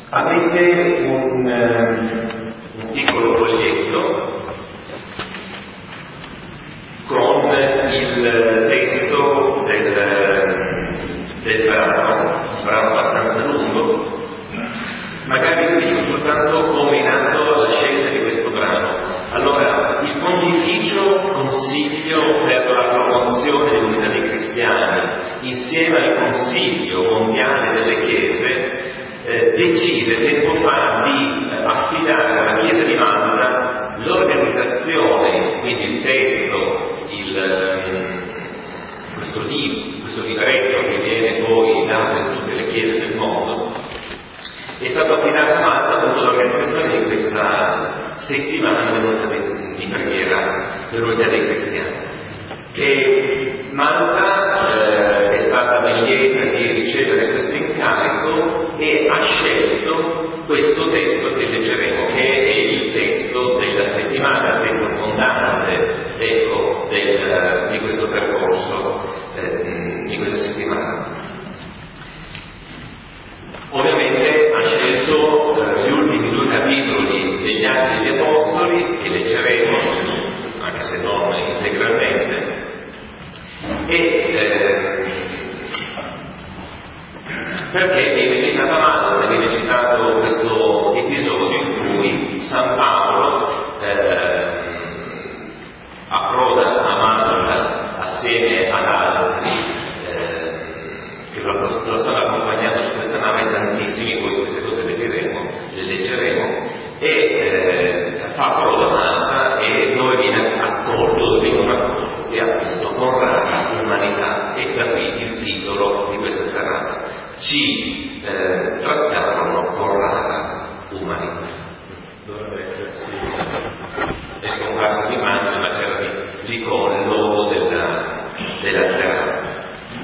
avete un piccolo foglietto con il testo del brano, un brano abbastanza lungo. Magari vi dico soltanto come è nato la scelta di questo brano. Allora, il Pontificio Consiglio per la promozione dell'unità dei cristiani, insieme al Consiglio mondiale delle Chiese, decise tempo fa di affidare alla Chiesa di Malta l'organizzazione, quindi il testo, questo libretto che viene poi dato in tutte le chiese del mondo, è stato affidato a Malta appunto l'organizzazione di questa settimana di preghiera dell'unità dei cristiani. E Malta è stata ben lieta di ricevere questo incarico e ha scelto questo testo che leggeremo, che è il testo della settimana, il testo fondante, ecco, di questo percorso di questa settimana. Ovviamente ha scelto gli ultimi 2 capitoli degli Atti degli Apostoli, che leggeremo, anche se non integralmente, perché viene citata Malta, viene citato questo episodio in cui San Paolo approda a Malta assieme ad altri che lo stanno accompagnando su questa nave, tantissimi, poi queste cose le leggeremo, e fa approdo a Malta e dove viene accolto, dove vengono accolti appunto con rara umanità, e da qui il titolo di questa serata: ci trattarono con rara umanità. Dovrebbe esserci, è scomparsa l'immagine, ma c'era lì con il logo della serata.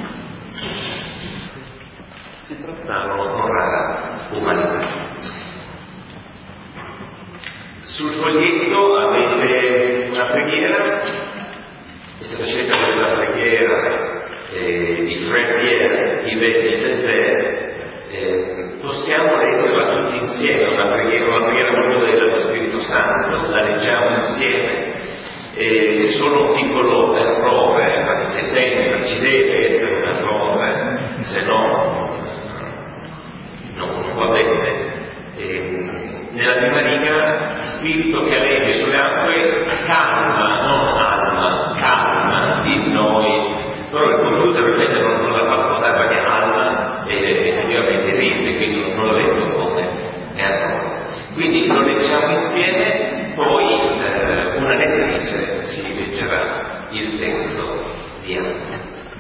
Si trattavano con rara umanità. Sul foglietto avete una preghiera, è stata scelta questa preghiera di Frère Pierre Yves du Désert. Possiamo leggerla tutti insieme, una preghiera molto bella dello Spirito Santo, la leggiamo insieme. Solo un piccolo errore, ma c'è sempre, ci deve essere un errore, se no non va bene. Nella prima riga, spirito che aleggia sulle acque, calma, non alma, calma in noi. Però il computer ovviamente non l'ha fatto notare, perché alma effettivamente esiste, quindi non l'ho letto come errore. Quindi lo leggiamo insieme, poi una lettrice ci leggerà il testo di Anna.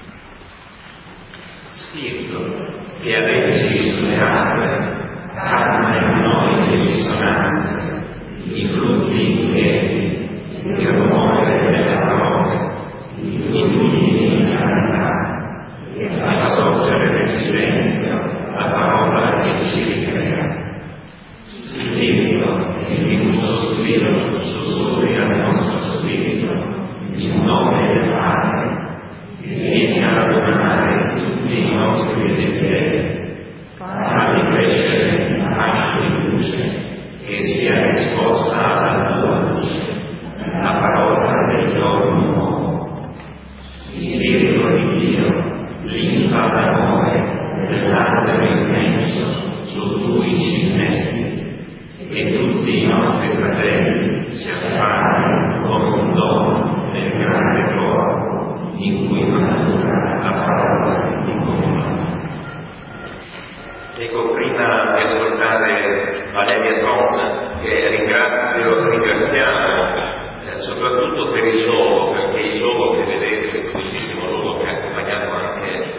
Spirito che aleggi sulle acque, calma in noi le risonanze, i frutti intieri, il rumore delle parole, i frutti di carità, e fa sorgere nel silenzio la parola che ci ricrea. Spirito che in un sospiro sussurri al nostro spirito il nome del Padre, che viene a radunare tutti i nostri desideri, farli crescere in fascio di luce, che sia risposta alla tua luce, la parola del giorno nuovo. Spirito di Dio, linfa d'amore dell'albero immenso su cui ci innesti, e tutti i nostri fratelli si affanno come un dono nel grande corpo in cui matura la parola di comunione. Ecco, prima di ascoltare Valeria Tron, che ringraziamo soprattutto per il logo, perché il logo che vedete, questo bellissimo logo che ha accompagnato anche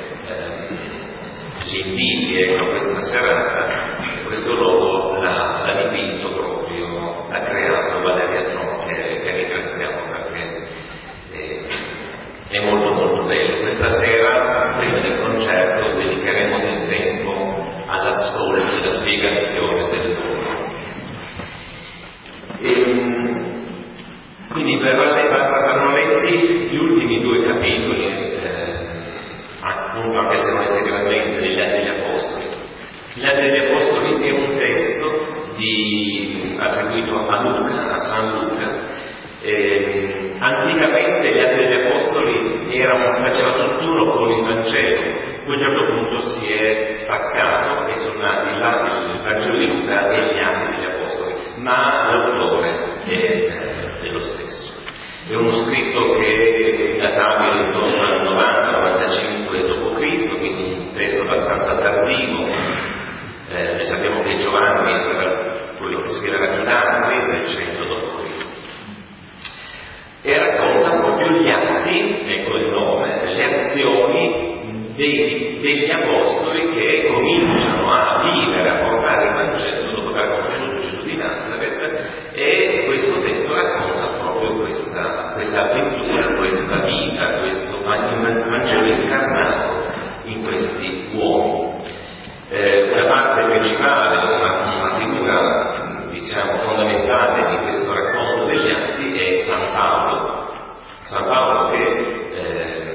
l'invito a questa serata, questo logo l'ha dipinto proprio, l'ha creato Valeria Tron, che ringraziamo perché è molto molto bello. Questa sera, prima del concerto, dedicheremo del tempo all'ascolto e alla spiegazione del logo. Quindi verranno letti gli ultimi 2 capitoli Anticamente gli Atti degli Apostoli faceva tutt'uno con il Vangelo, poi a un certo punto si è staccato e sono nati il Vangelo di Luca e gli Atti degli Apostoli, ma l'autore è lo stesso. È uno scritto che è databile intorno al 90-95 d.C., quindi un testo abbastanza tardivo. Noi sappiamo che Giovanni sarà quello che scriverà i Dati nel 100 d.C. E racconta proprio gli atti, ecco il nome, le azioni degli Apostoli che cominciano a vivere, a portare il Vangelo dopo aver conosciuto Gesù di Nazaret, e questo testo racconta proprio questa avventura, questa vita, questo Vangelo incarnato in questi uomini. Una parte principale, una figura diciamo fondamentale di questo racconto degli atti è San Paolo che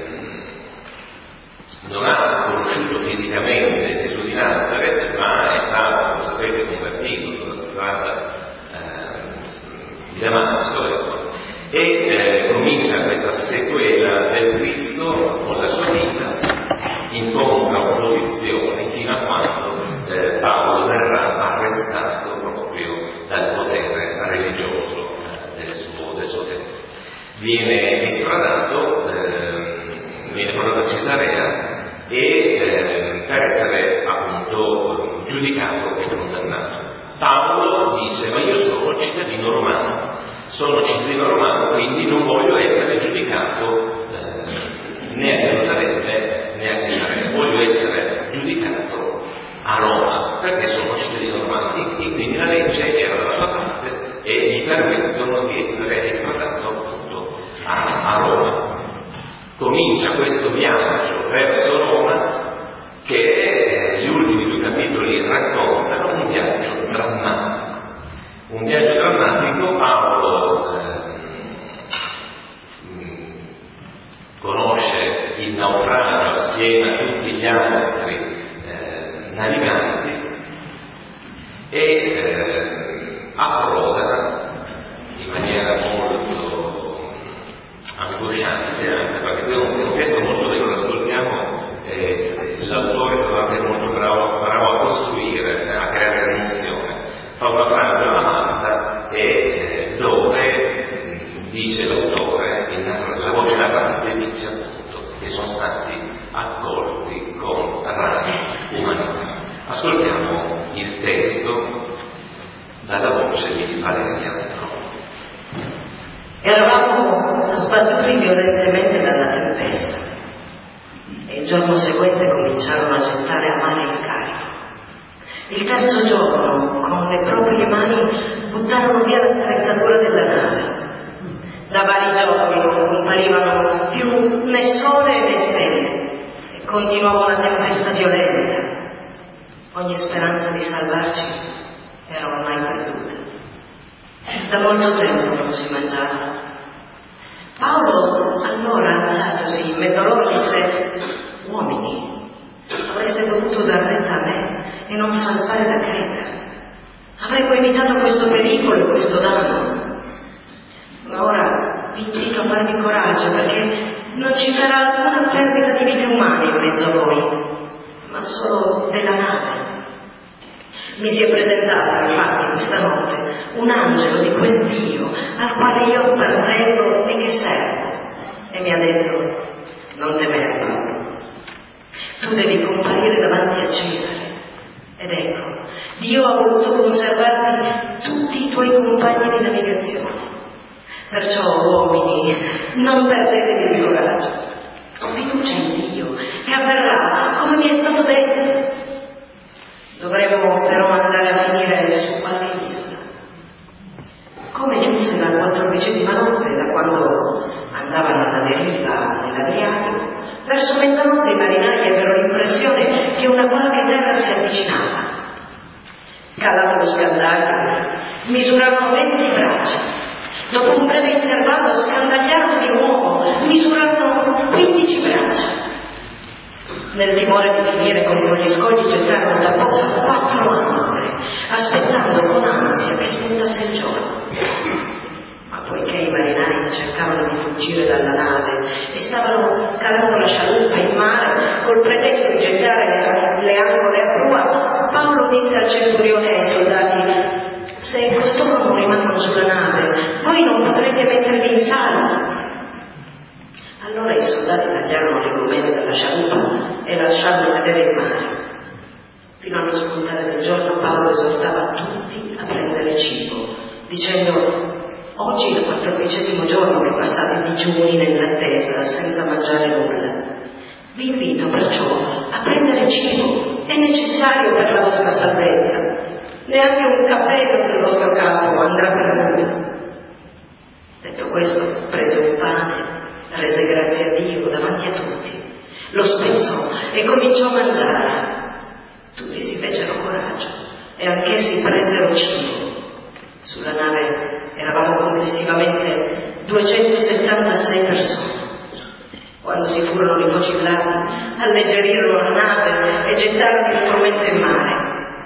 non ha conosciuto fisicamente Gesù di Nazaret, ma è stato, come sapete, convertito sulla strada di Damasco, e comincia questa sequela del Cristo con la sua vita, incontra opposizioni fino a quando Paolo verrà arrestato proprio dal potere religioso del suo tempo. Viene estradato, viene portato a Cesarea e per essere appunto giudicato e condannato. Paolo dice: ma io sono cittadino romano, quindi non voglio essere giudicato né a Gerusalemme né a Cesarea, voglio essere giudicato a Roma perché sono cittadino romano, e quindi la legge era dalla sua parte e gli permettono di essere estradato appunto a Roma. Comincia questo viaggio verso Roma che gli ultimi 2 capitoli raccontano un viaggio drammatico. Paolo conosce il naufragio assieme a tutti gli altri naviganti e approda in maniera molto angosciante, anche perché qui è un testo molto bello, lo ascoltiamo, l'autore è stato anche molto bravo a costruire, a creare tensione. Fa una frase alla Marta e dove dice l'autore, la voce narrante dice appunto che sono stati accolti con grande umanità. Ascoltiamo il testo dalla voce di Valeria. Eravamo sbattuti violentemente dalla tempesta e il giorno seguente cominciarono a gettare a mare il carico. Il terzo giorno, con le proprie mani, buttarono via l'attrezzatura della nave. Da vari giorni non comparivano più né sole né stelle e continuava una tempesta violenta. Ogni speranza di salvarci era ormai perduta. Da molto tempo non si mangiava. Paolo allora, alzatosi in mezzo a loro, disse: uomini, avreste dovuto dar retta a me e non salpare da Creta. Avremmo evitato questo pericolo e questo danno. Ma ora vi invito a farmi coraggio, perché non ci sarà alcuna perdita di vite umane in mezzo a voi, ma solo della nave. Mi si è presentato infatti questa notte un angelo di quel Dio al quale io appartengo e che servo, e mi ha detto: non temere, Paolo, tu devi comparire davanti a Cesare. Ed ecco, Dio ha voluto conservarti tutti i tuoi compagni di navigazione. Perciò, uomini, non perdetevi di coraggio. Ho fiducia in Dio e avverrà come mi è stato detto. Dovremmo però andare a finire su qualche isola. Come giunse la 14ª notte, da quando andavano alla deriva nell'Adriatico, verso mezzanotte i marinai ebbero l'impressione che una qualche terra si avvicinava. Calato lo scandaglio, misurarono 20 braccia. Dopo un breve intervallo scandagliarono di nuovo, misurarono 15 braccia. Nel timore di finire contro gli scogli gettarono da poco 4 ancore, aspettando con ansia che spuntasse il giorno. Ma poiché i marinai fuggire dalla nave e stavano calando la scialuppa in mare col pretesto di gettare le ancore a prua, Paolo disse al centurione e ai soldati: se costoro non rimangono sulla nave, voi non potrete mettervi in salvo. Allora i soldati tagliarono le gomene dalla scialuppa e lasciarono cadere in mare. Fino allo spuntare del giorno Paolo esortava tutti a prendere cibo, dicendo: oggi è il 14° giorno che passate digiuni nell'attesa senza mangiare nulla. Vi invito perciò a prendere cibo, è necessario per la vostra salvezza. Neanche un capello del vostro capo andrà perduto. Detto questo, prese un pane, rese grazie a Dio davanti a tutti, lo spezzò e cominciò a mangiare. Tutti si fecero coraggio e anch'essi presero cibo. Sulla nave eravamo complessivamente 276 persone. Quando si furono rifocillati, alleggerirono la nave e gettarono il frumento in mare.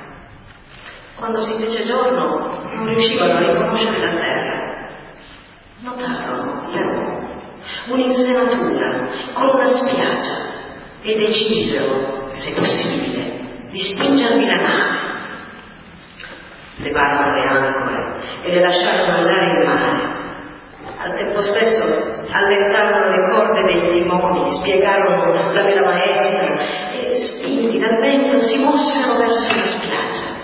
Quando si fece giorno, non riuscivano a riconoscere la terra. Notarono, però, un'insenatura con una spiaggia e decisero, se possibile, di spingervi la nave. Levarono le ancore e le lasciarono andare in mare. Al tempo stesso allentarono le corde dei timoni, spiegarono la vela maestra e, spinti dal vento, si mossero verso la spiaggia.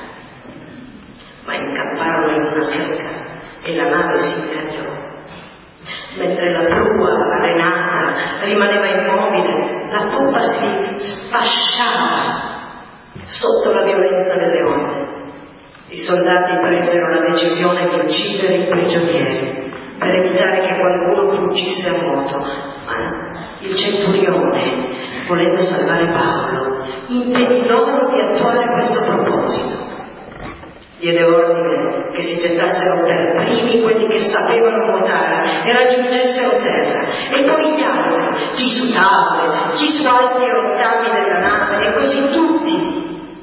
Ma incapparono in una secca e la nave si incagliò. Mentre la prua, arenata, rimaneva immobile, la poppa si sfasciava sotto la violenza delle onde. I soldati presero la decisione di uccidere i prigionieri per evitare che qualcuno fuggisse a nuoto, ma il centurione, volendo salvare Paolo, impedì loro di attuare questo proposito. Diede ordine che si gettassero per primi quelli che sapevano nuotare e raggiungessero terra, e poi gli altri, chi su tavole, chi su alti rottami della nave, e così tutti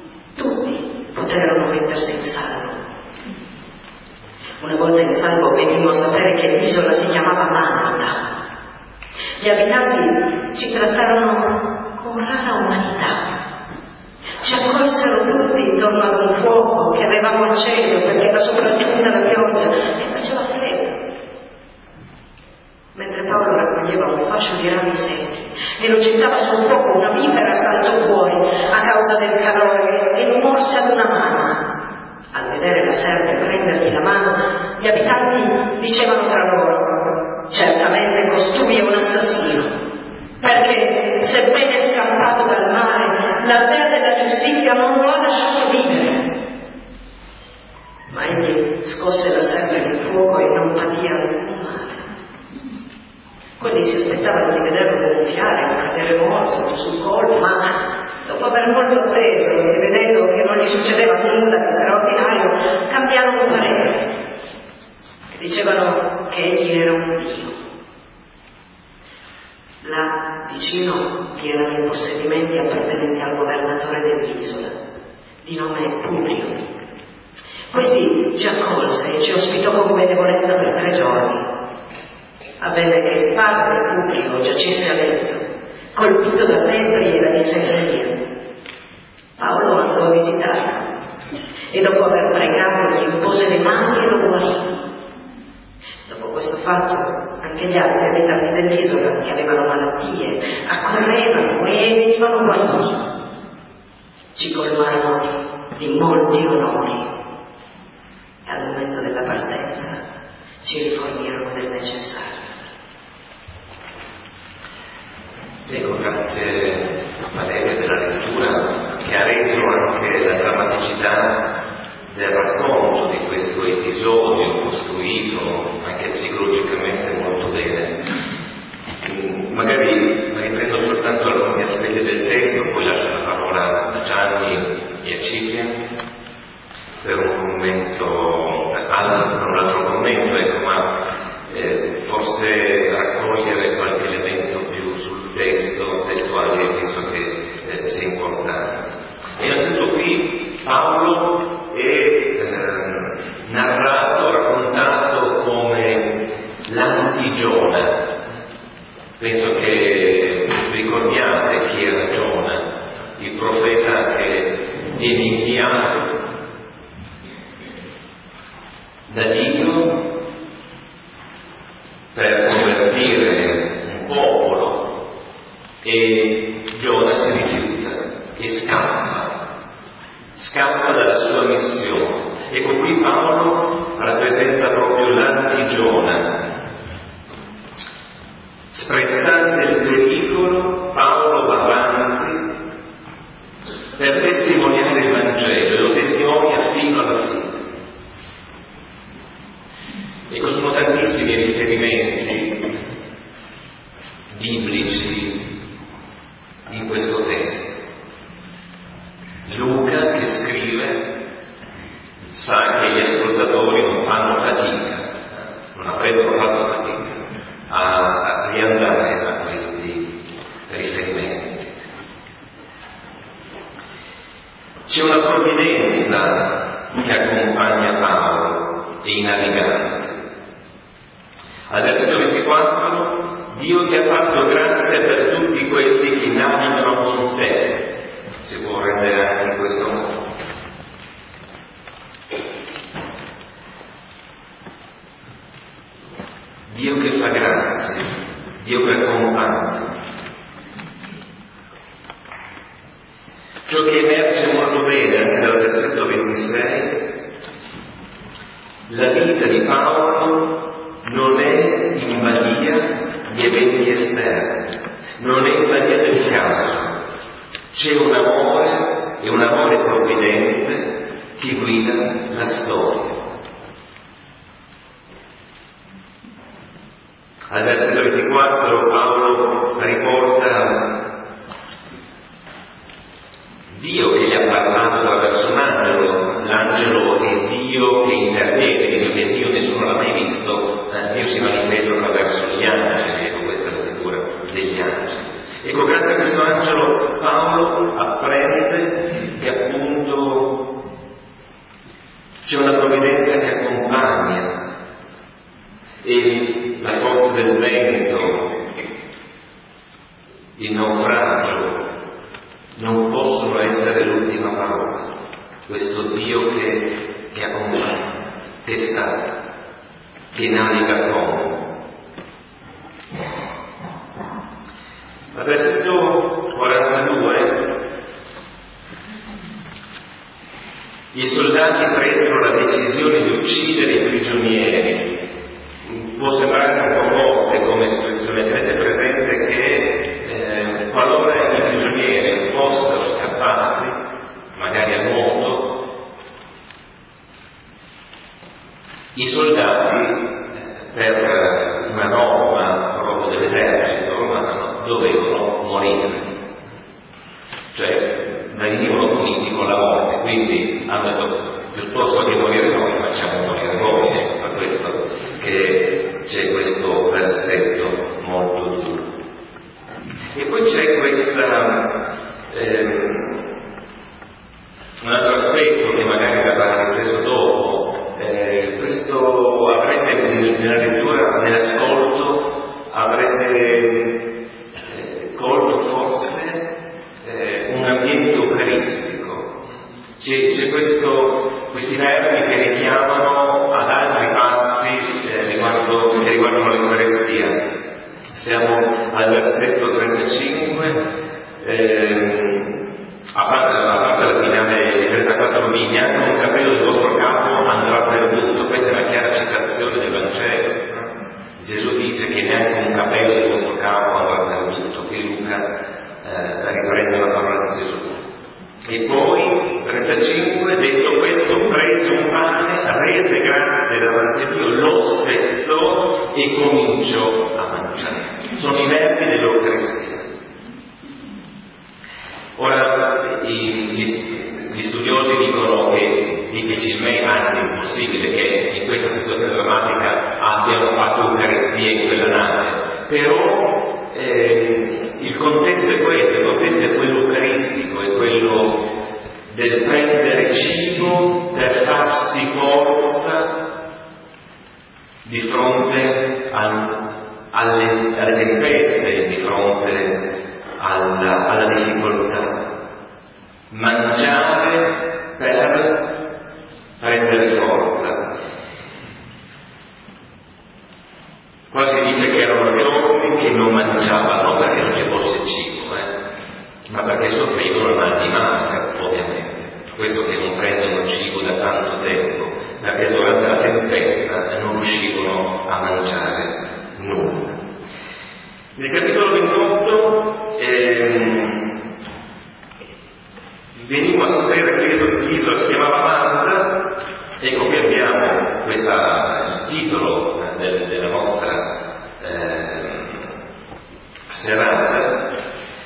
poterono mettersi in salvo. Una volta in salvo venimmo a sapere che l'isola si chiamava Malta. Gli abitanti ci trattarono con rara umanità. Ci accolsero tutti intorno ad un fuoco che avevamo acceso perché era sopraggiunta la pioggia e faceva freddo. Mentre Paolo raccoglieva un fascio di rami secchi e lo gettava sul fuoco, una vipera saltò fuori a causa del calore e lo morse ad una mano. Al vedere la serpe prendergli la mano, gli abitanti dicevano tra loro: certamente costui è un assassino, perché sebbene scappato dal mare, la dea della giustizia non lo ha lasciato vivere. Ma egli scosse la serpe nel fuoco e non patì alcun male. Quelli si aspettavano di vederlo gonfiare o cadere morto sul colpo, ma dopo aver molto atteso e vedendo che non gli succedeva nulla di straordinario, cambiarono parere. Dicevano che egli era un dio. Là vicino vi erano i possedimenti appartenenti al governatore dell'isola, di nome Publio. Questi ci accolse e ci ospitò con benevolenza per 3 giorni. Avvenne che il padre Publio giacesse a letto, colpito da febbri e da dissenteria. Paolo andò a visitarlo e dopo aver pregato gli impose le mani e lo guarì. Dopo questo fatto anche gli altri abitanti dell'isola che avevano malattie accorrevano e venivano guariti. Ci colmarono di molti onori e al momento della partenza ci rifornirono del necessario. Ecco, grazie Valeria della lettura, che ha reso anche la drammaticità del racconto di questo episodio costruito anche psicologicamente molto bene. Magari riprendo soltanto alcuni aspetti del testo, poi lascio la parola a Gianni e a Silvia per un commento, un altro commento, ecco, ma forse raccogliere qualche elemento più sul testuale, penso che sia importante. Innanzitutto qui Paolo è narrato, raccontato come l'antigiona, da Dio per convertire un popolo, e Giona si rifiuta e scappa dalla sua missione. Ecco, qui Paolo rappresenta proprio l'anti-Giona. Sprezzante il pericolo, Paolo va avanti per testimoniare il Vangelo, e lo testimonia fino alla fine. Ecco, sono tantissimi riferimenti biblici in questo testo. Luca, che scrive, sa che gli ascoltatori non fanno fatica, non avrebbero fatto fatica a riandare a questi riferimenti. C'è una provvidenza che accompagna Paolo e i naviganti. Al versetto 24, Dio ti ha fatto grazia per tutti quelli che navigano con te. Si può rendere anche in questo modo. Dio che fa grazia, Dio che accompagna. Ciò che emerge molto bene anche dal versetto 26, la vita di Paolo non è in balia di eventi esterni, non è in balia del caso. C'è un amore, e un amore provvidente, che guida la storia. Al versetto 24 Paolo riporta Dio che gli ha parlato attraverso un angelo. L'angelo è Dio che interviene, dice che Dio nessuno l'ha mai visto, Dio si manifesta attraverso gli angeli. Ecco, questa è la figura degli angeli. Ecco, grazie a questo angelo Paolo apprende che appunto c'è una provvidenza che accompagna, e la forza del vento, il naufragio non possono essere l'ultima parola. Questo Dio che accompagna, che sta, che naviga con. Al versetto 42 i soldati presero la decisione di uccidere i prigionieri. Può sembrare un po' forte come espressione, tenete presente che qualora i prigionieri fossero scappati, magari a nuoto, i soldati, per una norma proprio dell'esercito romano, dovevano morire, cioè venivano puniti con la morte. Quindi hanno detto, piuttosto che morire noi, facciamo morire voi. Per questo che c'è questo versetto molto duro. E poi c'è un altro aspetto che magari verrà ripreso dopo. Questo avrete nella lettura, nell'ascolto, avrete colto forse un ambiente eucaristico. C'è questi verbi che richiamano ad altri passi che riguardano l'Eucaristia. Siamo al versetto 35, a parte la finale di 34, neanche un capello del vostro capo andrà perduto. Questa è una chiara citazione del Vangelo. Gesù dice che neanche un capello del vostro capo andrà perduto. Qui Luca riprende la parola di Gesù. E poi 35, detto questo, prese un pane, rese grazie davanti a Dio, lo spezzò e cominciò a mangiare. Sono i verbi dell'Eucaristia. Ora, gli studiosi dicono che difficilmente, anzi impossibile, che in questa situazione drammatica abbiano fatto Eucaristia in quella nave, però il contesto è questo, il contesto è quello eucaristico, è quello del prendere cibo per farsi forza di fronte alle tempeste, di fronte alla difficoltà. Mangiare per prendere forza. mangiava non perché non ci fosse cibo, ma perché soffrivano il mal di mare, ovviamente. Questo che non prendono cibo da tanto tempo, perché durante la tempesta non riuscivano a mangiare nulla. Nel capitolo 28 venimmo a sapere che l'isola si chiamava Malta. Ecco, qui abbiamo il titolo della nostra serata,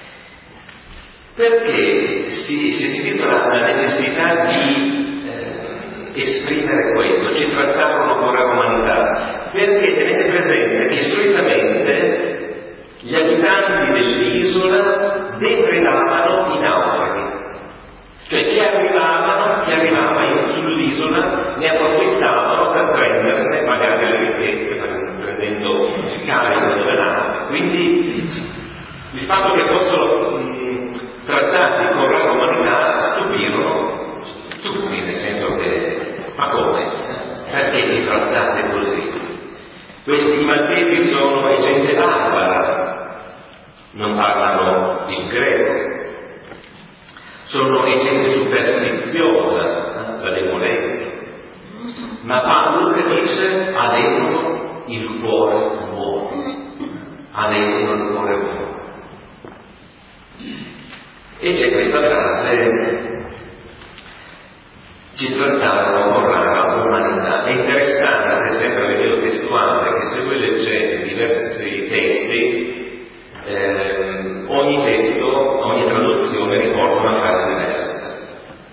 perché si è sentita la necessità di esprimere questo. Ci trattarono con la umanità, perché tenete presente che solitamente gli abitanti dell'isola depredavano i naufraghi, cioè chi arrivava sull'isola ne approfittavano per prenderne magari le ricchezze, prendendo il carico delle navi. Quindi il fatto che fossero trattati con la umanità stupirono tutti, nel senso che, ma come? Perché ci trattate così? Questi maltesi sono gente barbara, non parlano il greco, sono gente superstiziosa, la debolezza, ma Paolo che dice avevano il cuore buono, avevano il cuore buono. E c'è questa frase, ci trattarono con rara umanità. È interessante, sempre a livello testuale, che se voi leggete diversi testi, ogni testo, ogni traduzione riporta una frase diversa.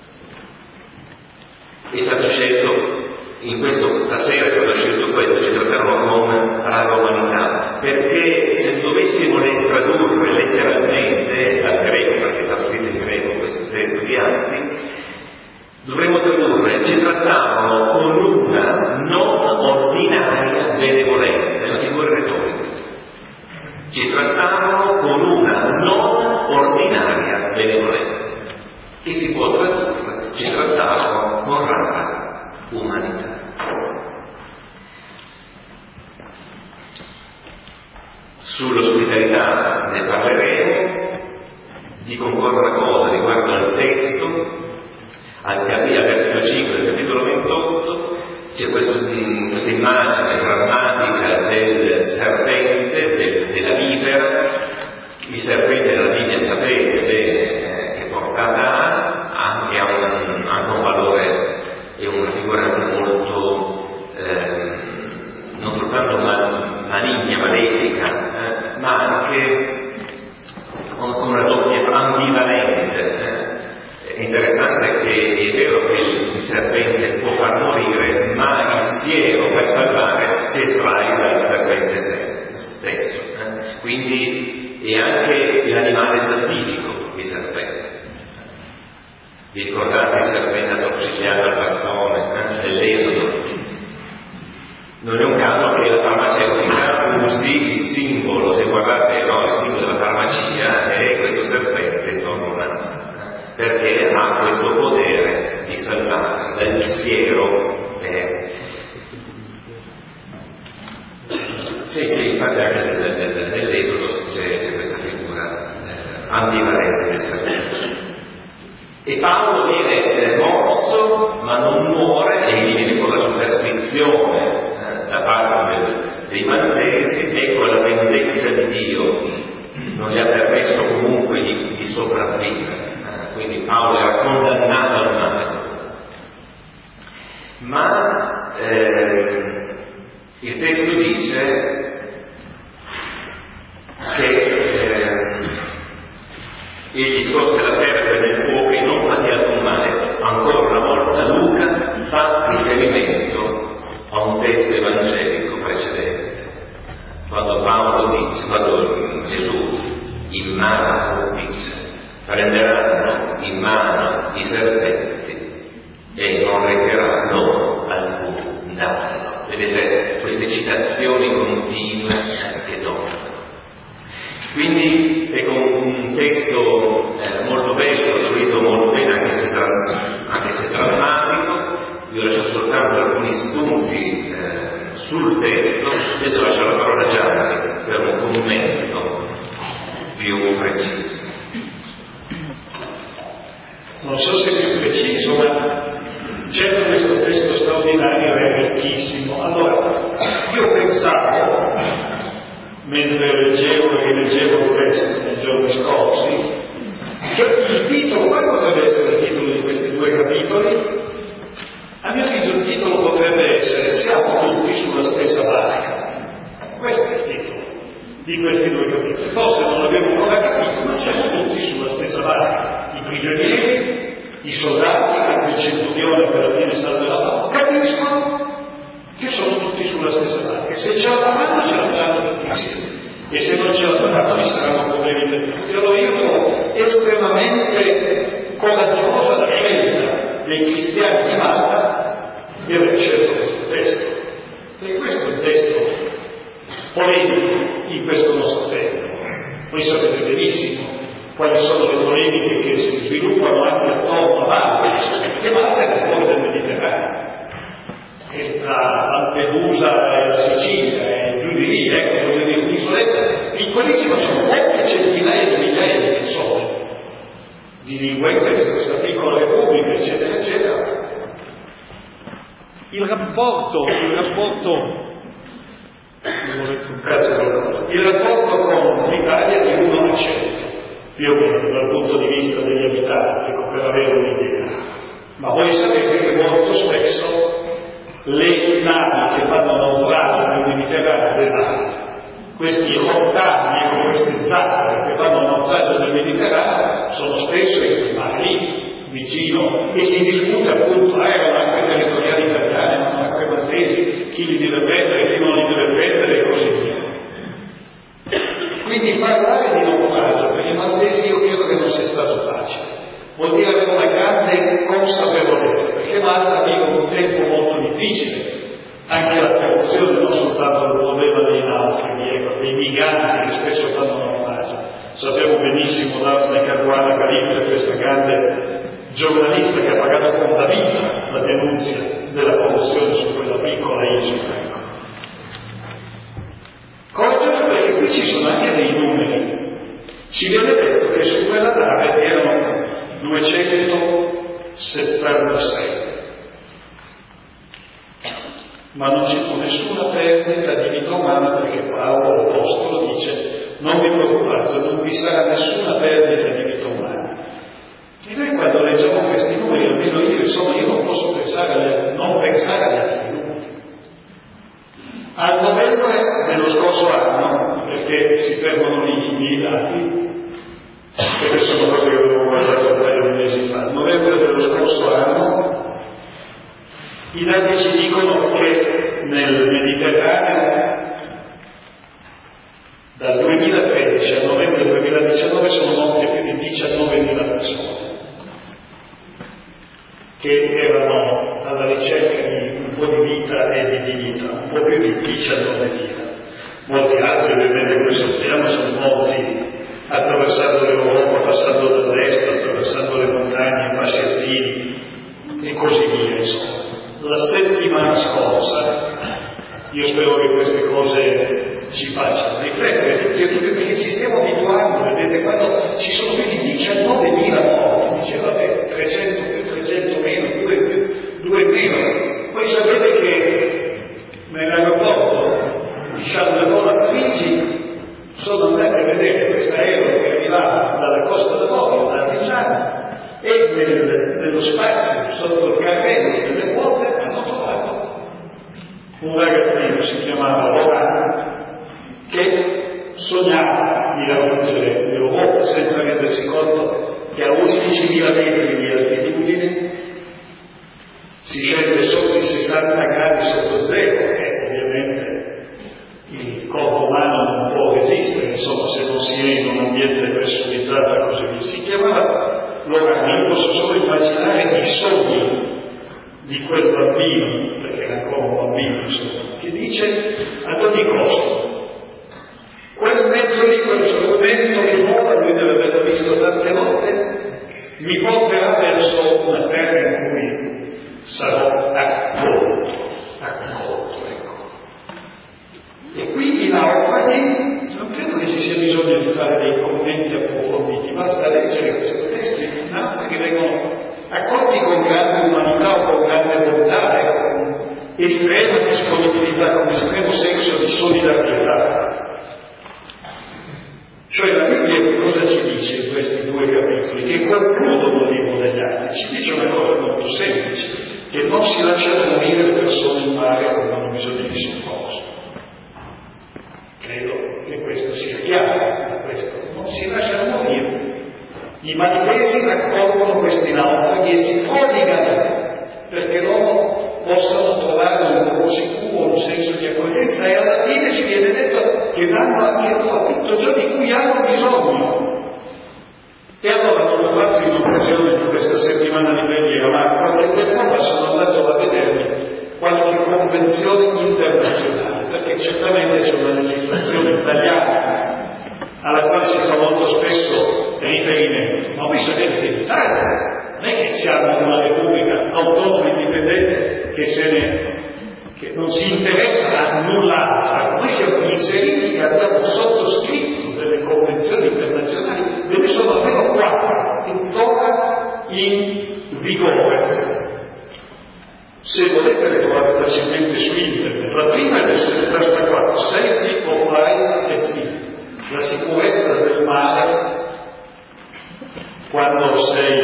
È stato scelto, stasera è stato scelto questo, ci trattarono con rara umanità, perché se dovessimo tradurre letteralmente dal greco, perché è stato scritto in greco questo testo di Atti, dovremmo tradurre, ci trattavano con una non ordinaria benevolenza, è una figura retorica. Ci trattavano con una non ordinaria benevolenza, che si può tradurre, ci trattavano con rara umanità. Sull'ospitalità ne parleremo, dico ancora una cosa riguardo al testo. Al versetto 5 del capitolo 28 c'è questa immagine drammatica del serpente, della vipera. Il serpente della Bibbia, sapete bene, che portata anche ha un valore, è una figura anche molto non soltanto maligna, malefica, ma anche con una doppia ambivalente. È interessante che è vero che il serpente può far morire, ma il siero per salvare si estrae dal serpente stesso. Quindi è anche l'animale salvifico il serpente. Vi ricordate il serpente attorcigliato al bastone nell'Esodo? Non è un caso che la farmaceutica usi il simbolo, se guardate il simbolo della farmacia è questo serpente intorno a un naso, perché ha questo potere di salvare dal siero. Sì, infatti anche nell'Esodo c'è questa figura ambivalente del serpente. E Paolo viene morso, ma non muore, e viene con la superstizione da parte dei maltesi. Ecco la vendetta di Dio, non gli ha permesso comunque di sopravvivere. Quindi Paolo era condannato al male. Ma il testo dice che egli scosse la serpe nel fuoco e non patì alcun male. Ancora una volta Luca fa riferimento a un testo evangelico precedente, quando Gesù in mano dice: prenderanno in mano i serpenti e non recherà loro alcun danno. Vedete queste citazioni continue che donano. Quindi è un testo molto bello, costruito molto bene, anche se drammatico. Vi ho lasciato soltanto alcuni spunti sul testo, adesso lascio la parola a Gianni per un commento straordinario e ricchissimo. Allora, io pensavo, mentre leggevo questo nei giorni scorsi, che il titolo, quale potrebbe essere il titolo di questi due capitoli? A mio avviso il titolo potrebbe essere "Siamo tutti sulla stessa barca". Questo è il titolo di questi due capitoli. Forse non l'abbiamo ancora capito, ma siamo tutti sulla stessa barca. I prigionieri, i soldati, anche il centurione che alla fine salva la barca, capiscono che sono tutti sulla stessa barca. Se ce la faranno, ce la faranno tutti insieme. E se non ce la faranno, ci saranno problemi per tutti. Allora io trovo estremamente coraggiosa la scelta dei cristiani di Malta di aver scelto questo testo. E questo è il testo polemico in questo nostro tempo. Voi sapete benissimo quali sono le polemiche che si sviluppano anche attorno a Malta, perché Malta è nel cuore del Mediterraneo, e tra Lampedusa e la Sicilia e giù di lì, ecco, voglio dire, un'isoletta piccolissima, sono molte centinaia di migliaia di persone, di linguette di questa piccola repubblica, eccetera, eccetera. Il rapporto con l'Italia di 1 a 100, più o meno, dal punto di vista degli abitanti, ecco, per avere un'idea. Ma voi sapete che molto spesso le navi che fanno naufragio nel Mediterraneo, questi rottami e queste zattole che fanno naufragio nel Mediterraneo, sono spesso in quel mare lì, vicino, e si discute appunto, erano anche territoriali italiane, ma anche maltesi, chi li deve prendere, chi non li deve prendere e così via. Quindi parlare di naufragio per i maltesi io credo che non sia stato facile. Vuol dire avere una grande consapevolezza, perché Malta vive un tempo molto difficile, anche la corruzione, non soltanto il problema dei naufraghi, dei migranti che spesso fanno naufragio. Sappiamo benissimo Daphne Caruana Galizia, questa grande giornalista che ha pagato con la vita la denunzia della corruzione su quella piccola isola. Ecco. Coraggioso perché qui ci sono anche dei numeri. Ci viene detto che su quella nave erano 276, ma non ci fu nessuna perdita di vita umana, perché Paolo l'Apostolo dice: non vi preoccupate, non vi sarà nessuna perdita di vita umana. E noi quando leggiamo questi numeri, almeno io non posso non pensare agli altri numeri. Al novembre dello scorso anno, perché si fermano lì i miei dati, perché sono cose che avevo guardato un paio di mesi fa, al novembre dello scorso anno i dati ci dicono che nel Mediterraneo dal 2013 a novembre 2019 sono morte più di 19.000 persone che erano alla ricerca di un po' di vita e di dignità, un po' più di 19.000. Molti altri, ovviamente, come sappiamo, sono morti attraversando l'Europa, passando dall'est, attraversando le montagne, i passi alpini e così via, insomma. La settimana scorsa, io spero che queste cose ci facciano riflettere, perché ci stiamo abituando, vedete, quando ci sono più di 19.000 morti, dice vabbè, 300 più 300 meno, 2 meno. Voi sapete che nell'aeroporto di Charles de Gaulle a Parigi sono andati a vedere questo aereo che arrivava dalla Costa d'Avorio, da Artigiano, e nello spazio sotto il carrello delle ruote hanno trovato un ragazzino, si chiamava Laurent, che sognava di raggiungere l'Europa senza rendersi conto che a 11.000 metri di altitudine si scende sotto i 60 gradi sotto zero, e ovviamente il corpo umano non può resistere, insomma, se non si è in un ambiente pressurizzato e così via. Si chiamava Laurent. Io posso solo immaginare i sogni di quel bambino, perché era ancora un bambino, insomma, che dice ad ogni costo quel mezzo lì, quel strumento che vola, lui deve averlo visto tante volte, mi porterà verso una terra in cui sarò accolto, ecco. E qui i naufraghi, non credo che ci sia bisogno di fare dei commenti approfonditi, basta leggere questo testo. I naufraghi vengono accolti con grande umanità o con grande bontà, con estrema disponibilità, con estremo senso di solidarietà. Cioè la Bibbia cosa ci dice in questi 2 capitoli? Che concludono il libro degli Atti, ci dice una cosa molto semplice, che non si lasciano morire le persone in mare quando hanno bisogno di soccorso. Credo che questo sia chiaro, questo non si lasciano morire. I maltesi raccolgono questi naufraghi e si prodigano perché loro possano trovare un luogo sicuro, un senso di accoglienza, e alla fine ci viene detto che danno anche loro tutto ciò di cui hanno bisogno. E allora ho trovato in occasione di questa settimana di preghiera, ma qualche tempo fa sono andato a vedermi qualche convenzione internazionale, perché certamente c'è una legislazione italiana alla quale si fa molto spesso riferimento, ma voi sapete che in Italia non è che siamo una repubblica autonoma e indipendente che non si interessa a null'altro. Noi siamo inseriti e abbiamo sottoscritto delle convenzioni internazionali, ve ne sono almeno 4 tuttora in vigore. Se volete le trovate facilmente su internet. La prima è del 74, Safety of Life at Sea, la sicurezza del mare quando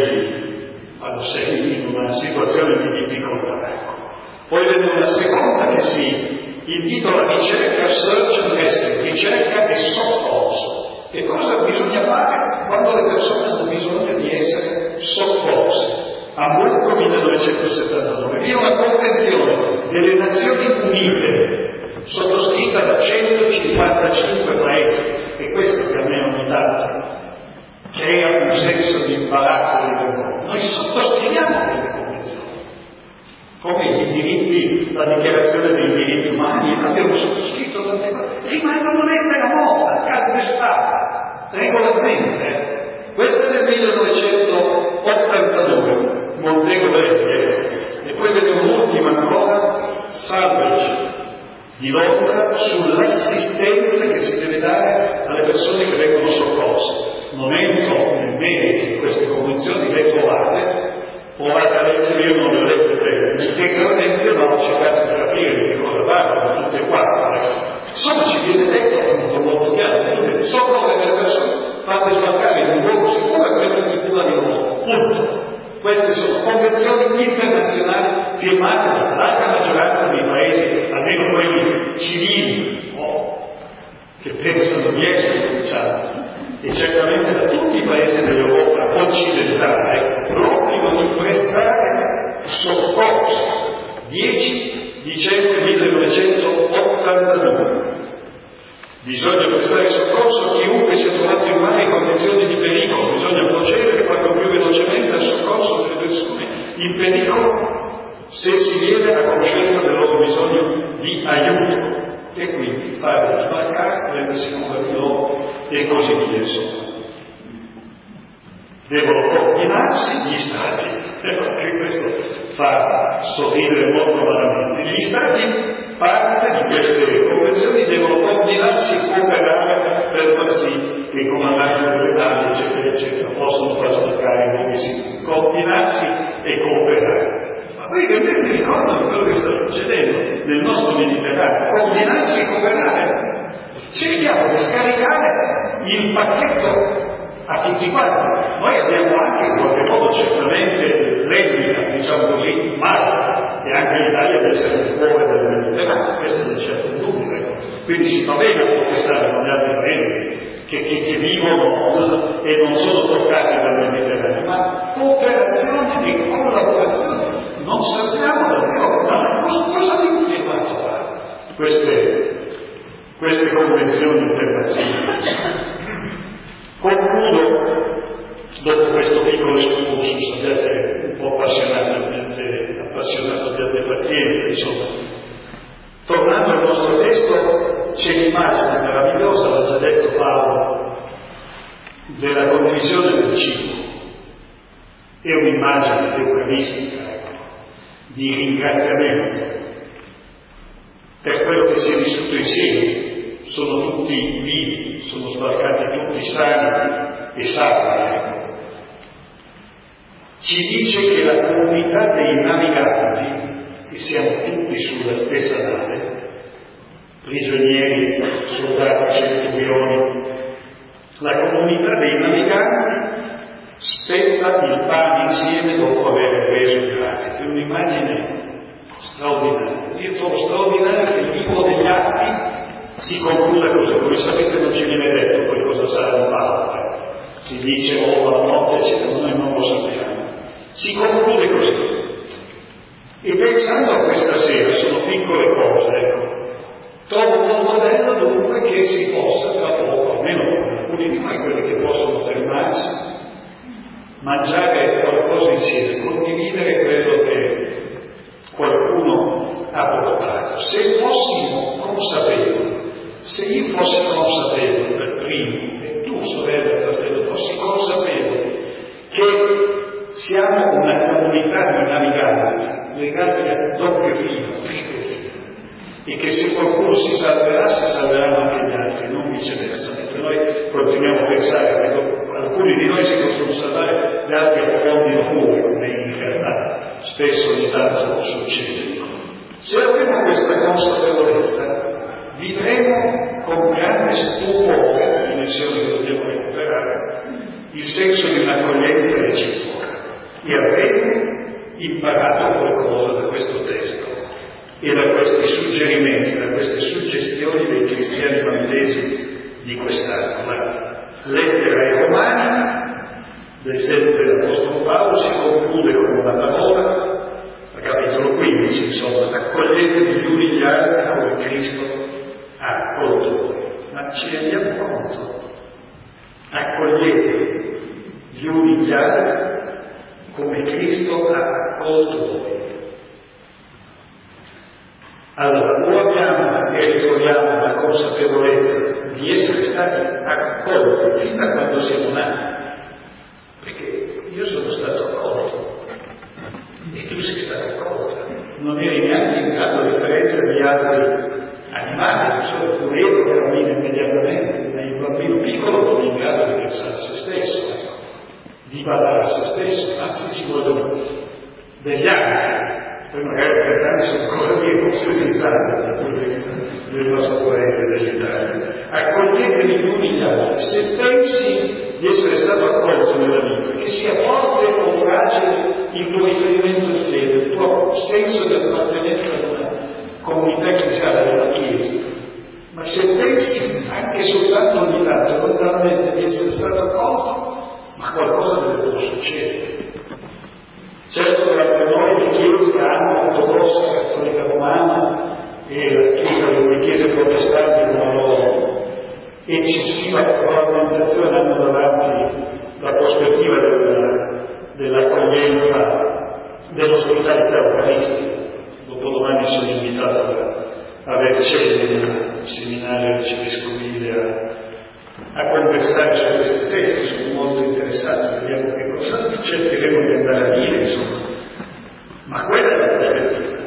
sei in una situazione di difficoltà. Poi vede una seconda che si intitola Ricerca, Search and Rescue, ricerca e soccorso. E cosa bisogna fare quando le persone hanno bisogno di essere soccorse? Hamburgo 1979. Vi è una convenzione delle Nazioni Unite sottoscritta da 155 paesi, e questo che a me ogni tanto crea un senso di imbarazzo e di vergogna. Noi sottoscriviamo queste convenzioni, come i diritti, la dichiarazione dei diritti umani, abbiamo sottoscritto tante cose, rimangono lettera morta, calpestata, regolarmente. Questa è del 1982, Montego Bay, e poi vediamo un'ultima ancora, Salvage, di Londra, sull'assistenza che si deve dare alle persone che vengono soccorse. Non entro nel merito di queste convenzioni, le provate a leggere, io non le ho lette integralmente, ma ho cercato di capire di che cosa parlano, tutte e 4. Insomma, ci viene detto molto chiaro, soccorrere le persone, farle sbarcare in un luogo sicuro e prenderli cura di loro. Punto. Queste sono convenzioni internazionali firmate dalla larga maggioranza dei paesi, almeno quelli civili, che pensano di essere, diciamo, e certamente da tutti i paesi dell'Europa occidentale, l'obbligo di prestare soccorso. 10 dicembre 1982. Bisogna prestare soccorso a chiunque sia trovato in mare in condizioni di pericolo, bisogna procedere quanto più velocemente al soccorso delle persone in pericolo se si viene a conoscenza del loro bisogno di aiuto, e quindi farli sbarcare, prendersi cura di loro e così via. Insomma, devono coordinarsi gli stati, che questo fa sorridere molto malamente. Gli stati, parte di queste convenzioni, devono coordinarsi e cooperare per far sì che i comandanti delle navi, eccetera, eccetera, possano far sbarcare i luoghi sicuri. Coordinarsi e cooperare. Ma voi vi ricordate quello che sta succedendo nel nostro Mediterraneo? Coordinarsi e cooperare. Cerchiamo di scaricare il pacchetto a tutti quanti. Noi abbiamo anche in qualche modo certamente l'etica, diciamo così, Malta, e anche l'Italia deve essere il cuore del Mediterraneo, questo non c'è dubbio. Quindi si fa bene a protestare con gli altri paesi che vivono e non sono toccati dal Mediterraneo, ma cooperazione e collaborazione. Non sappiamo davvero cosa abbiamo firmato a fare queste convenzioni internazionali. Concludo, dopo questo piccolo excursus, abbiate un po' appassionato, abbiate pazienza, insomma. Tornando al nostro testo, c'è l'immagine meravigliosa, l'ha già detto Paolo, della condivisione del cibo. È un'immagine eucaristica, di ringraziamento per quello che si è vissuto insieme. Sono tutti vivi, sono sbarcati tutti sani e salvi. Ci dice che la comunità dei naviganti, che siamo tutti tutti sulla stessa nave, prigionieri, soldati, centurioni. La comunità dei naviganti spezza il pane insieme dopo aver reso grazie. È un'immagine straordinaria. Io trovo straordinario che il libro degli Atti si concluda così. Come sapete non ci viene detto poi cosa sarà il Papa. Si dice la notte, eccetera, noi non lo sappiamo. Si conclude così. E pensando a questa sera, sono piccole cose, ecco. Trovo molto bello dunque che si possa tra poco, almeno alcuni di noi, quelli che possono fermarsi, mangiare qualcosa insieme, condividere quello che qualcuno ha portato. Se fossimo consapevoli, se io fossi consapevole per primo, e tu, sorella, fratello, fossi consapevole che siamo una comunità di naviganti legati a doppio filo, triplo filo, e che se qualcuno si salveranno anche gli altri, non viceversa. Mentre noi continuiamo a pensare che alcuni di noi si possono salvare, gli altri affondino pure, come in realtà spesso ogni tanto succede. Se avremo questa consapevolezza, vivremo con grande stupore, dimensione che dobbiamo recuperare, il senso di un'accoglienza reciproca, e avremo imparato qualcosa da questo testo e da questi suggerimenti, da queste suggestioni dei cristiani maltesi di quest'anno. La lettera ai Romani, l'esempio dell'Apostolo Paolo, si conclude con una parola, a capitolo 15, insomma, accoglietevi gli uni gli altri come Cristo ha accolto voi. Ma ci rendiamo conto? Accoglietevi gli uni gli altri come Cristo ha accolto voi. Allora, o abbiamo e ritroviamo la consapevolezza di essere stati accolti fin da quando siamo nati, perché io sono stato accolto e tu sei stato accolto, non eri neanche in grado, a differenza di altri animali, solo tu vedo che cammina immediatamente, ma il bambino piccolo non è in grado di pensare a se stesso, di badare a se stesso, anzi ci vogliono degli anni. Poi magari per 30 anni sono ancora più necessitate dal punto di vista del nostro paese, dell'Italia. Accoglietevi gli uni gli altri. Se pensi di essere stato accolto nella vita, che sia forte o fragile il tuo riferimento di fede, il tuo senso di appartenenza ad una comunità cristiana, della Chiesa, ma se pensi anche soltanto ogni tanto lontanamente di essere stato accolto, ma qualcosa deve può succedere. Certo che anche noi le chiese hanno ortodossa, cattolica romana e le chiese protestanti con la loro eccessiva regolamentazione hanno davanti la prospettiva dell'accoglienza, dell'ospitalità eucaristica. Dopodomani sono invitato a Vercelli, nel seminario arcivescovile, a conversare su questi testi, sono molto interessato, vediamo che cosa cercheremo di andare a dire, insomma. Ma quella è la prospettiva.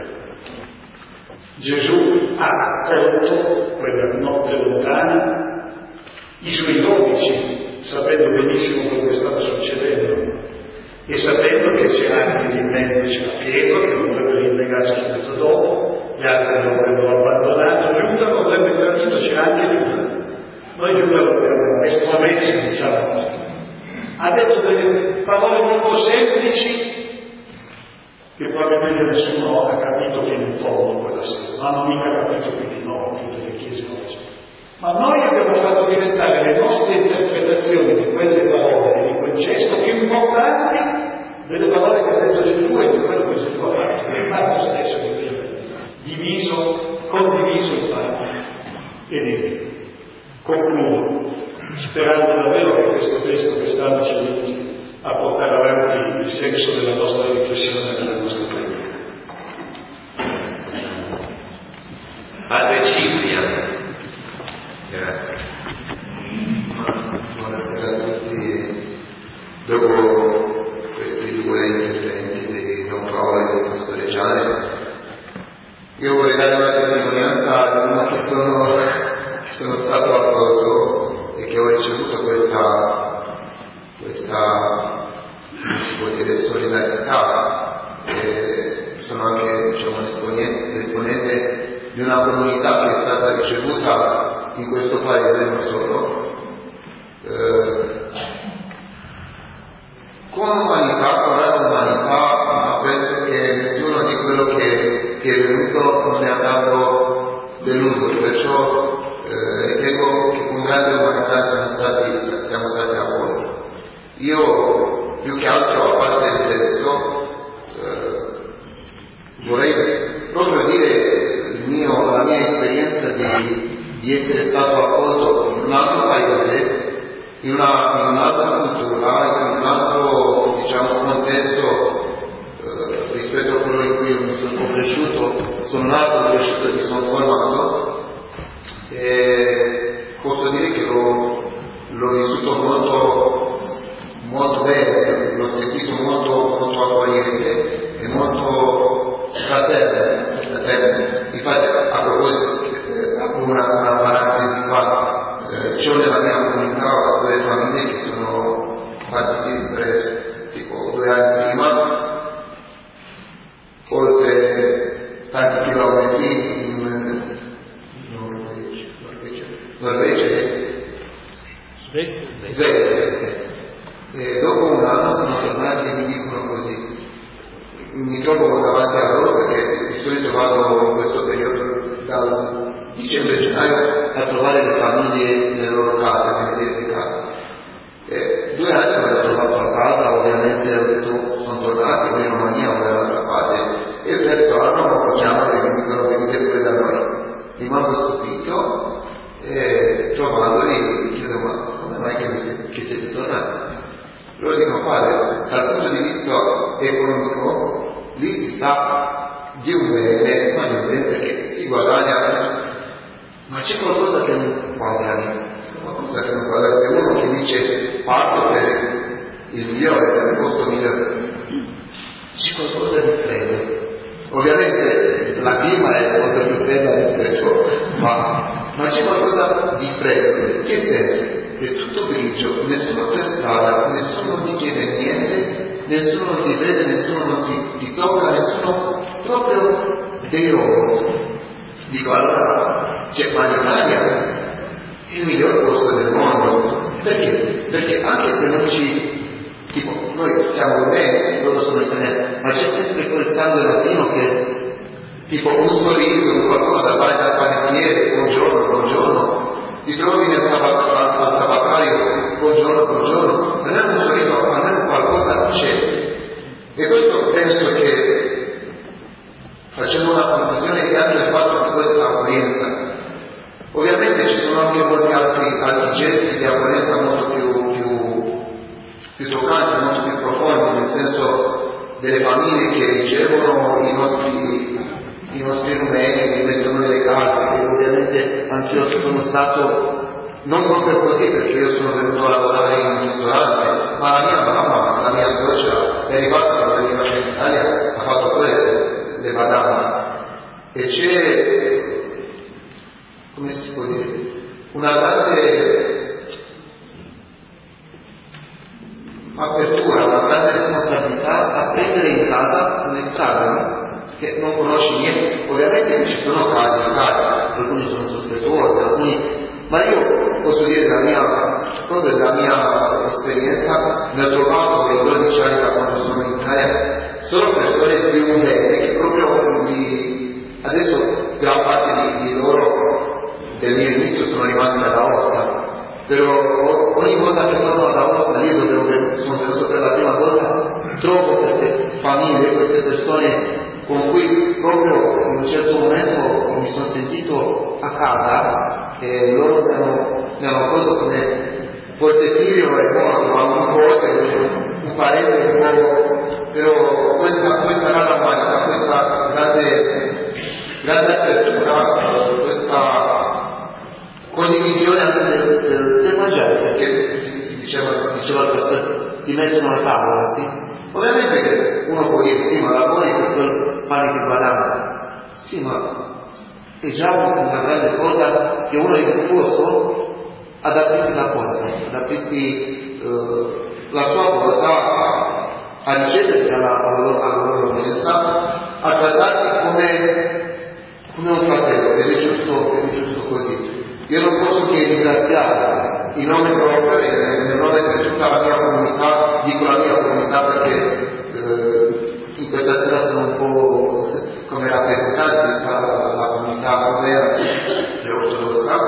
Gesù ha accolto quella notte lontana i suoi 12, sapendo benissimo quello che stava succedendo e sapendo che c'era anche lì in mezzo c'era Pietro che lo avrebbe rinnegato subito dopo, gli altri lo avrebbero abbandonato, Giuda lo avrebbe tradito, c'era anche Giuda. Noi Giuda lo abbiamo estromesso, diciamo così. Ha detto delle parole molto semplici che probabilmente nessuno ha capito fino in fondo quella sera, non hanno mica capito più di noi, tutte le chiese oggi. Ma noi abbiamo fatto diventare le nostre interpretazioni di quelle parole, di quel gesto, più importanti delle parole che ha detto Gesù e di quello che Gesù ha fatto, del fatto stesso di diviso, condiviso il pane e di vino. Concludo, sperando davvero che questo testo quest'anno ci aiuti a portare avanti il senso della nostra riflessione e della nostra preghiera. Padre Cipriano. Grazie. Buonasera a tutti. Dopo questi due interventi di Don Paolo e di Pastor Reggiani, io vorrei dare una testimonianza di uno che sono stato accolto e che ho ricevuto questa si può dire solidarietà. Sono anche, diciamo, l'esponente di una comunità che è stata ricevuta in questo paese, non solo, con umanità, con grande umanità, ma penso che nessuno di quello che è venuto non è andato deluso, perciò ritengo che con grande umanità siamo stati accolti. Io più che altro, a parte il testo, vorrei proprio dire la mia esperienza di essere stato accolto in un altro paese, in un'altra cultura, in un altro, diciamo, contesto rispetto a quello in cui io sono cresciuto, sono nato, cresciuto e mi sono formato, e posso dire che l'ho vissuto molto bene, l'ho sentito molto accogliente e molto fraterno. Infatti, a proposito, apro una parentesi qua, c'ho nella mia comunità delle famiglie che sono partite tipo 2 anni prima, oltre tanti chilometri in Svezia. E dopo un anno sono tornati e mi dicono così. Mi trovo davanti a loro perché di solito vado in questo periodo dal dicembre-gennaio a trovare le famiglie nelle loro case, nelle loro case. 2 anni mi hanno trovato a casa, ovviamente ho detto sono tornati o in Romania o dall'altra parte, e ho detto allora mi chiamano e mi dicono venite pure da noi. Rimango stupito e trovandoli chiedo ma come mai che siete tornati? Loro dicono padre, dal punto di vista economico lì si sta di un bene, ma di un bene perché si guadagna, ma c'è qualcosa che non quadra, qualcosa che non quadra. Se uno che dice parto per il migliore, per il posto migliore, c'è qualcosa di freddo. Ovviamente la clima è molto più fredda rispetto, ma c'è qualcosa di freddo. Che senso? È tutto grigio, nessuno per strada, nessuno ti chiede niente, nessuno ti vede, nessuno ti tocca, nessuno, proprio dei robot. Dico allora, ma l'Italia è il miglior posto del mondo. Perché? Perché anche se non tipo, noi siamo bene, loro sono italiani, ma c'è sempre quel sangue latino che, tipo, un sorriso, un qualcosa, fare da panettiere, buongiorno, ti trovi al tabaccaio, buongiorno, almeno un sorriso, almeno qualcosa c'è. E questo penso che, facendo una conclusione, è anche il fatto di questa accoglienza. Ovviamente ci sono anche molti altri gesti di accoglienza molto più toccanti, molto più profondi, nel senso delle famiglie che ricevono i nostri rumeni, li mettono nelle case, e ovviamente anch'io sono stato, non proprio così perché io sono venuto a lavorare in un ristorante, ma la mia mamma, la mia suocera, è arrivata quando è arrivata in Italia, ha fatto questo, le banane. E c'è, come si può dire, una grande apertura, una grande responsabilità a prendere in casa un estraneo che non conosce niente. Ovviamente ci sono casi di casi, alcuni sono sospettosi, ma io posso dire proprio della mia esperienza, ne ho trovato in 12 anni da quando sono in Italia, sono persone di un bene che proprio adesso gran parte di loro del mio inizio sono rimaste ad Aosta. Però ogni volta che torno ad Aosta, lì dove sono venuto per la prima volta, trovo queste famiglie, queste persone con cui proprio in un certo momento mi sono sentito a casa, e loro mi hanno accolto come forse figlio e ma un nipote, un parente, un po', però questa rara umanità, questa grande apertura, questa condivisione anche del mangiare, perché si diceva il pastore, ti mettono a tavola, sì? Ovviamente che uno può dire, sì, ma lavori per quel pane di banana. Sì, ma è già una grande cosa che uno è disposto ad aprirti la porta, ad aprirti la sua volontà a ricevere alla loro mensa, a trattarti come un fratello. posso che ringraziare in nome proprio e nel nome di tutta la mia comunità, dico la mia comunità perché in questa sera sono un po' come rappresentante di la comunità romena e ortodossa,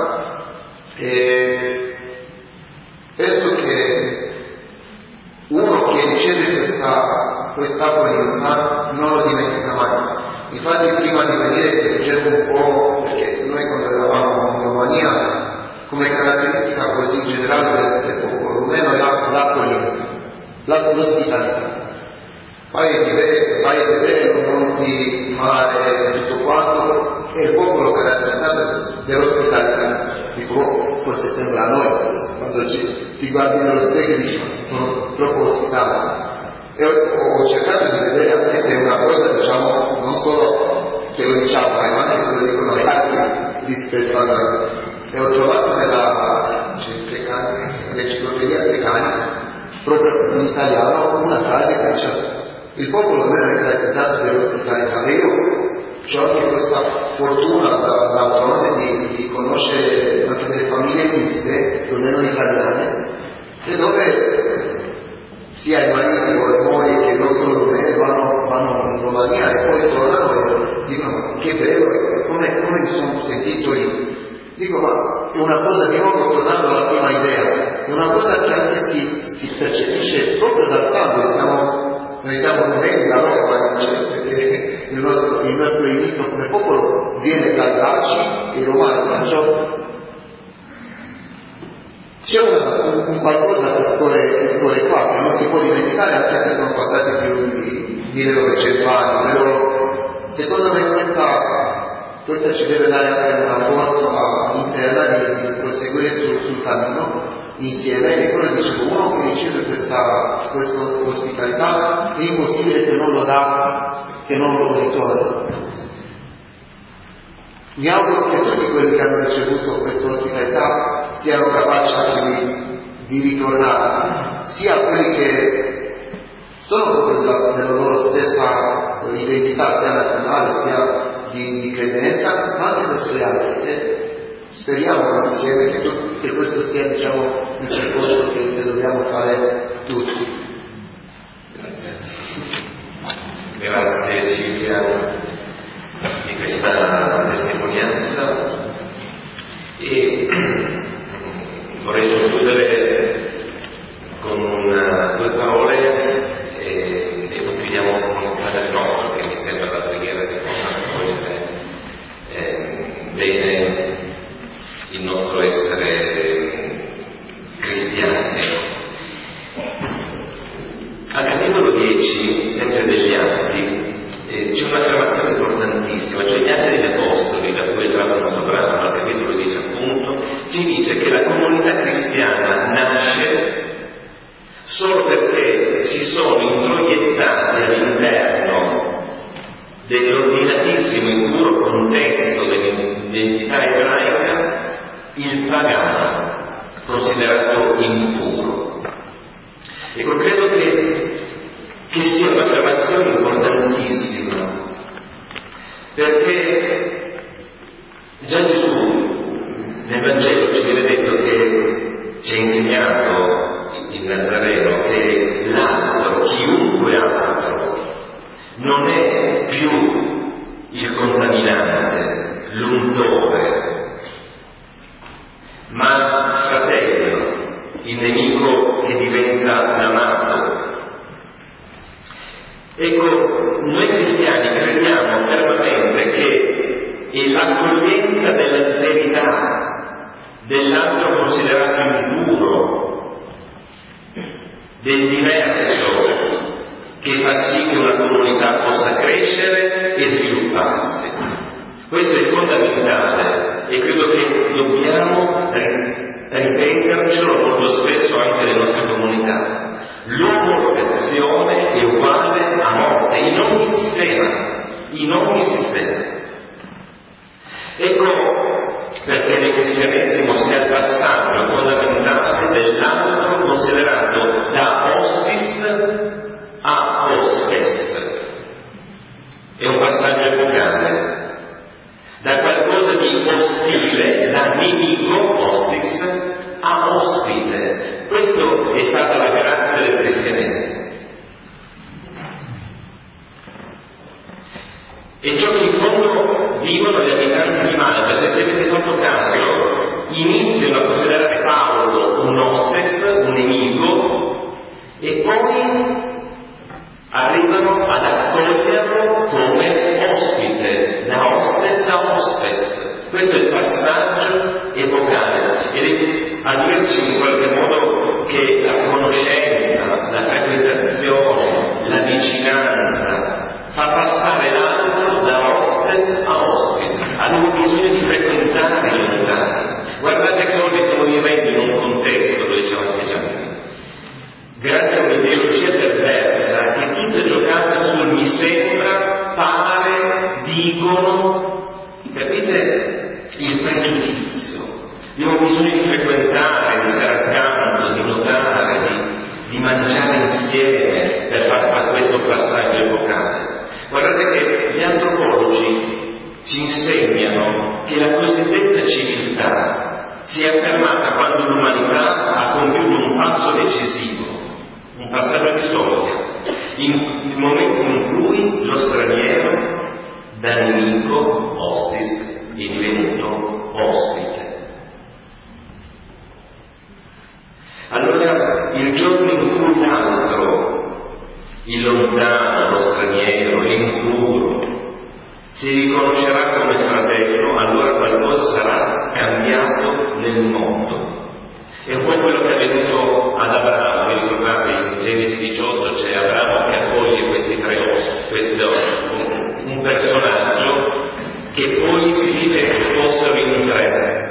e penso che uno che riceve questa accoglienza non lo dimentica mai. Infatti prima di venire leggevo un po', perché noi quando eravamo in Romania, come caratteristica così generale del popolo rumeno era l'accoglienza, l'ospitalità. Paese bello, monti, mare, tutto quanto, e il popolo caratterizzato dell'ospitalità. Dico, forse sembra a noi, quando ti guardi nello specchio e dici, sono troppo ospitale. E ho cercato di vedere anche se è una cosa, diciamo, non solo che lo diciamo, ma anche se lo dicono gli altri rispetto a noi. E ho trovato nell'enciclopedia Treccani, proprio in italiano, una frase che dice: il popolo non è caratterizzato dell'ospitalità. E io ho anche questa fortuna d'altronde di conoscere anche delle famiglie miste, almeno italiane, e dove sia i mariti o le mogli che non sono rumene vanno in Romania e poi tornano e dicono che bello, come mi sono sentito lì. Dico, ma è una cosa, di nuovo tornando alla prima idea, è una cosa che anche si percepisce proprio dal sangue. Noi siamo rumeni da Roma, perché il nostro inizio come popolo viene dai Daci e i Romani, perciò c'è un qualcosa che scorre qua, che non si può dimenticare anche se sono passati più di 1900 anni, però secondo me questa ci deve dare anche una forza interna di proseguire sul cammino insieme. E quello dicevo, uno che riceve questa ospitalità è impossibile che non lo dà, che non lo ritorna. Mi auguro che tutti quelli che hanno ricevuto questa ospitalità siano capaci anche di ritornare, sia quelli che sono proprio della loro stessa identità, sia nazionale, sia di credenza, ma anche dei suoi altri. E speriamo insieme che questo sia, diciamo, il percorso che dobbiamo fare tutti. Grazie Silvia di questa testimonianza, e vorrei concludere con due parole e poi chiudiamo con il Padre Nostro, che mi sembra la preghiera che possa accogliere bene il nostro essere cristiani. Al capitolo 10, sempre degli Atti, c'è un'affermazione importantissima, cioè gli Atti degli Apostoli, da cui è tratto il nostro brano, al capitolo 10 appunto, ci dice che la comunità cristiana nasce solo perché si sono introiettati all'interno dell'ordinatissimo e puro contesto dell'identità ebraica il pagano, considerato impuro. Ecco, credo che sia un'affermazione importantissima, perché già Gesù nel Vangelo ci viene detto che ci ha insegnato il Nazareno che l'altro, chiunque altro, non è più il contaminante, l'untore, ma fratello, il nemico che diventa l'amato. Ecco, noi cristiani crediamo fermamente che è l'accoglienza dell'alterità, dell'altro considerato impuro, del diverso, che fa sì che una comunità possa crescere e svilupparsi. Questo è fondamentale e credo che dobbiamo ripetercelo molto spesso anche nelle nostre comunità. L'omologazione è uguale a morte in ogni sistema. Ecco perché nel cristianesimo si è al passaggio fondamentale dell'altro considerato da hostis a hostes. È un passaggio epocale, da qualcosa di ostile, da nemico, hostes. Questo è il passaggio epocale ed è a dirci in qualche modo che la conoscenza, la frequentazione, la vicinanza fa passare l'altro da hostes a hospice. Abbiamo bisogno di frequentare i lontani. Guardate che oggi stiamo vivendo in un contesto, lo diciamo anche già prima, grazie a un'ideologia perversa che tutto è giocato sul mi sembra, pare, dicono, capite? Il pregiudizio. Abbiamo bisogno di frequentare, di stare accanto, di notare, di mangiare insieme per fare questo passaggio epocale. Guardate che gli antropologi ci insegnano che la cosiddetta civiltà si è affermata quando l'umanità ha compiuto un passo decisivo, un passaggio di soglia, il momento in cui lo straniero da nemico, hostis, è divenuto ospite. Allora, il giorno in cui l'altro, il lontano, lo straniero, l'impuro, si riconoscerà come fratello, allora qualcosa sarà cambiato nel mondo. È un po' quello che è avvenuto ad Abramo. Vi ricordate in Genesi 18 c'è Abramo che accoglie questi tre ossi, un personaggio che poi si dice che fossero in tre.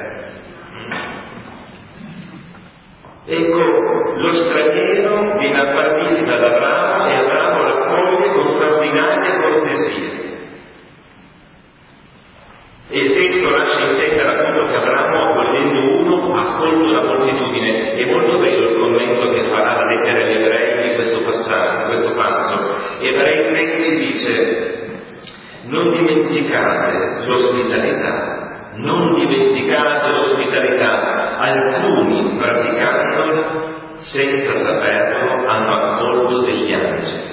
Ecco, lo straniero viene a far visita ad Abramo e Abramo l'accoglie con straordinaria cortesia. E il testo lascia intendere appunto che Abramo, accogliendo uno, ha accolto la moltitudine. È molto bello il commento che farà la lettera agli ebrei di questo passo. Ebrei 13 dice: non dimenticate l'ospitalità, non dimenticate l'ospitalità. Alcuni, praticandola senza saperlo, hanno accolto degli angeli.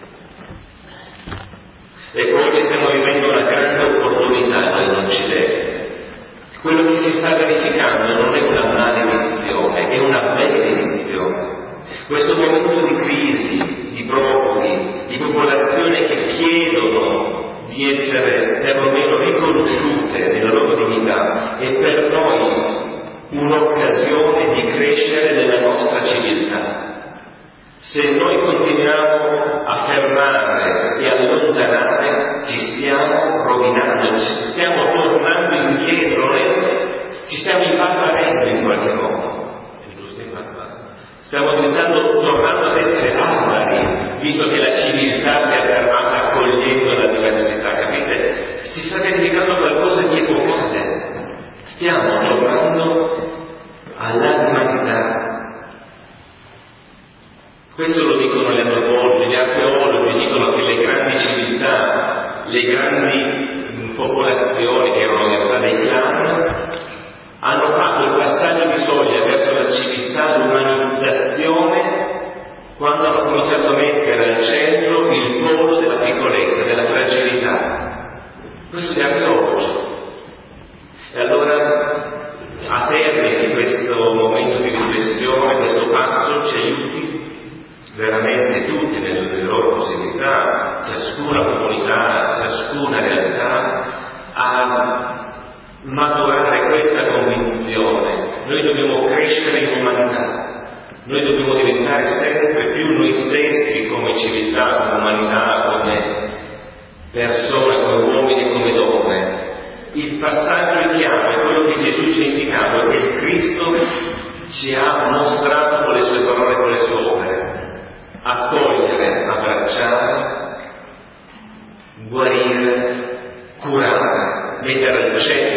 Ecco, oggi stiamo vivendo una grande opportunità in Occidente. Quello che si sta verificando non è una maledizione, è una benedizione. Questo momento di crisi, di profughi, di popolazioni che chiedono di essere perlomeno riconosciute nella loro dignità, è per noi un'occasione di crescere nella nostra civiltà. Se noi continuiamo a fermare e allontanare, ci stiamo rovinando, ci stiamo tornando indietro, ci stiamo imbarbarendo in qualche modo. È giusto imbarbarare? Stiamo tornando ad essere barbari, visto che la civiltà si è fermata accogliendo la diversità, capite? Si sta verificando qualcosa di epocale. Stiamo tornando all'umanità. Questo lo dicono gli antropologi, gli archeologi dicono che le grandi civiltà, le grandi popolazioni che erano in realtà dei clan, hanno fatto il passaggio di soglia verso la civiltà, l'umanizzazione, quando hanno cominciato a mettere al centro il polo della piccolezza, della fragilità. Questo gli archeologi. E allora, a termine di questo momento di riflessione, questo passo ci aiuti veramente tutti nelle loro possibilità, ciascuna comunità, ciascuna realtà, a maturare questa convinzione. Noi dobbiamo crescere in umanità, noi dobbiamo diventare sempre più noi stessi come civiltà, come umanità, come persone, come uomini e come donne. Il passaggio è chiaro, è quello che Gesù ci ha indicato, che il Cristo ci ha mostrato con le sue parole e con le sue opere. Accogliere, abbracciare, guarire, curare, mettere al centro